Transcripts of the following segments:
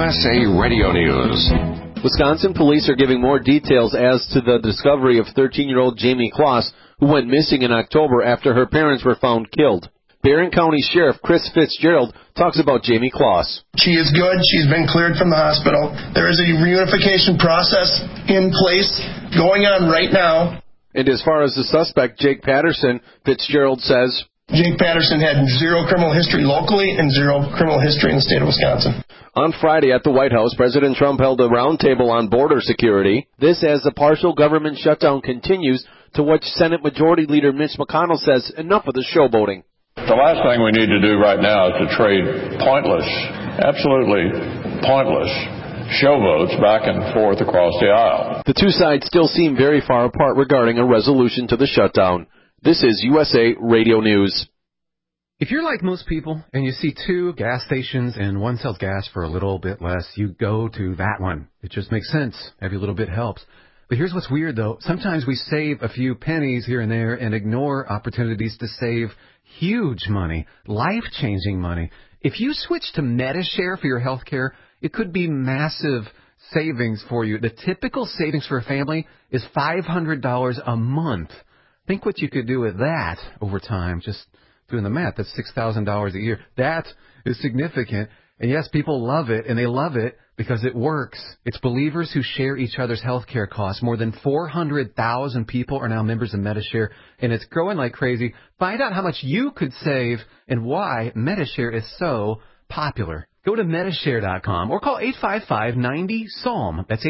USA Radio News. Wisconsin police are giving more details as to the discovery of 13-year-old Jamie Kloss, who went missing in October after her parents were found killed. Barron County Sheriff Chris Fitzgerald talks about Jamie Kloss. She is good. She's been cleared from the hospital. There is a reunification process in place going on right now. And as far as the suspect, Jake Patterson, Fitzgerald says, Jake Patterson had zero criminal history locally and zero criminal history in the state of Wisconsin. On Friday at the White House, President Trump held a roundtable on border security. This as the partial government shutdown continues, to which Senate Majority Leader Mitch McConnell says enough of the showboating. The last thing we need to do right now is to trade pointless, absolutely pointless showboats back and forth across the aisle. The two sides still seem very far apart regarding a resolution to the shutdown. This is USA Radio News. If you're like most people and you see two gas stations and one sells gas for a little bit less, you go to that one. It just makes sense. Every little bit helps. But here's what's weird, though. Sometimes we save a few pennies here and there and ignore opportunities to save huge money, life-changing money. If you switch to Medi-Share for your health care, it could be massive savings for you. The typical savings for a family is $500 a month. Think what you could do with that over time. Just doing the math, that's $6,000 a year. That is significant. And yes, people love it, and they love it because it works. It's believers who share each other's health care costs. More than 400,000 people are now members of Medi-Share, and it's growing like crazy. Find out how much you could save and why Medi-Share is so popular. Go to Medishare.com or call 855-90-SALM. That's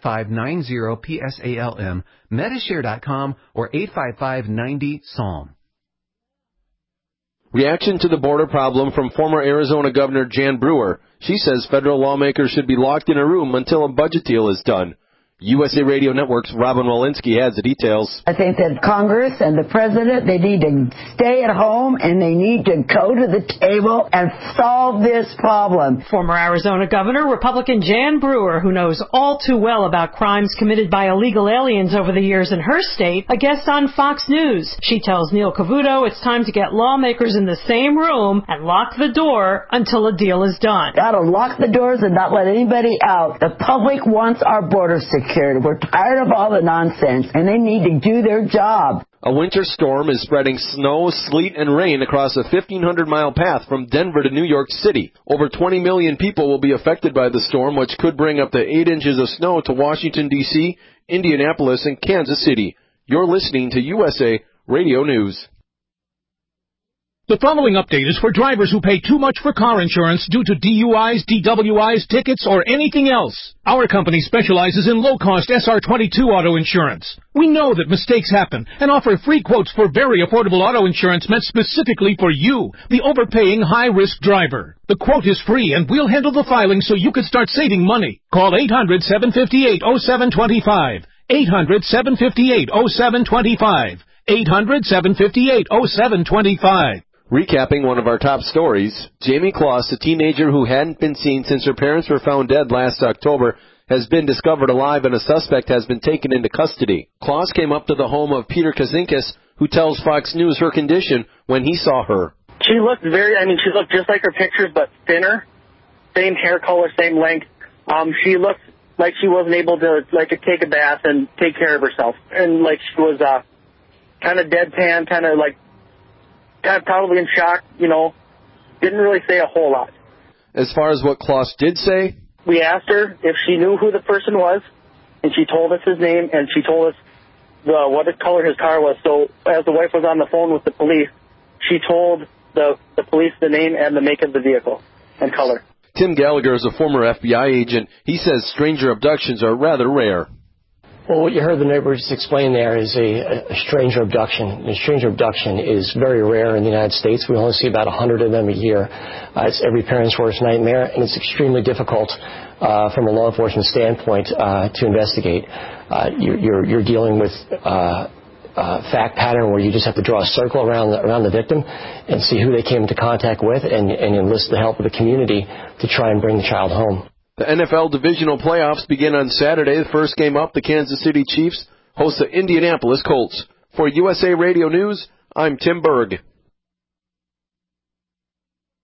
855-90-PSALM. Medishare.com or 855-90-SALM. Reaction to the border problem from former Arizona Governor Jan Brewer. She says federal lawmakers should be locked in a room until a budget deal is done. USA Radio Network's Robin Walensky has the details. I think that Congress and the President, they need to stay at home and they need to go to the table and solve this problem. Former Arizona Governor, Republican Jan Brewer, who knows all too well about crimes committed by illegal aliens over the years in her state, a guest on Fox News. She tells Neil Cavuto it's time to get lawmakers in the same room and lock the door until a deal is done. Gotta lock the doors and not let anybody out. The public wants our border secured. We're tired of all the nonsense, and they need to do their job. A winter storm is spreading snow, sleet, and rain across a 1,500-mile path from Denver to New York City. Over 20 million people will be affected by the storm, which could bring up to 8 inches of snow to Washington, D.C., Indianapolis, and Kansas City. You're listening to USA Radio News. The following update is for drivers who pay too much for car insurance due to DUIs, DWIs, tickets, or anything else. Our company specializes in low-cost SR22 auto insurance. We know that mistakes happen and offer free quotes for very affordable auto insurance meant specifically for you, the overpaying high-risk driver. The quote is free, and we'll handle the filing so you can start saving money. Call 800-758-0725. 800-758-0725. 800-758-0725. Recapping one of our top stories, Jamie Kloss, a teenager who hadn't been seen since her parents were found dead last October, has been discovered alive and a suspect has been taken into custody. Kloss came up to the home of Peter Kazinkas, who tells Fox News her condition when he saw her. She looked she looked just like her pictures, but thinner. Same hair color, same length. She looked like she wasn't able to, take a bath and take care of herself. And, she was, kind of deadpan, kind of probably in shock, didn't really say a whole lot. As far as what Kloss did say? We asked her if she knew who the person was, and she told us his name, and she told us what color his car was. So as the wife was on the phone with the police, she told the police the name and the make of the vehicle and color. Tim Gallagher is a former FBI agent. He says stranger abductions are rather rare. Well, what you heard the neighbors explain there is a stranger abduction. A stranger abduction is very rare in the United States. We only see about 100 of them a year. It's every parent's worst nightmare, and it's extremely difficult from a law enforcement standpoint to investigate. You're dealing with fact pattern where you just have to draw a circle around the victim and see who they came into contact with and enlist the help of the community to try and bring the child home. The NFL divisional playoffs begin on Saturday. The first game up, the Kansas City Chiefs host the Indianapolis Colts. For USA Radio News, I'm Tim Berg.